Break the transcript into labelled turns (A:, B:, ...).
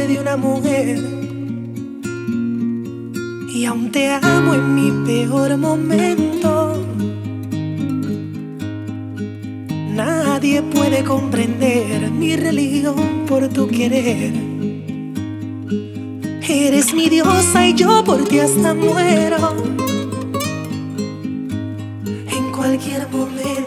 A: amor de una mujer. Y aún te amo en mi peor momento. Nadie puede comprender mi religión por tu querer. Eres mi diosa y yo por ti hasta muero. En cualquier momento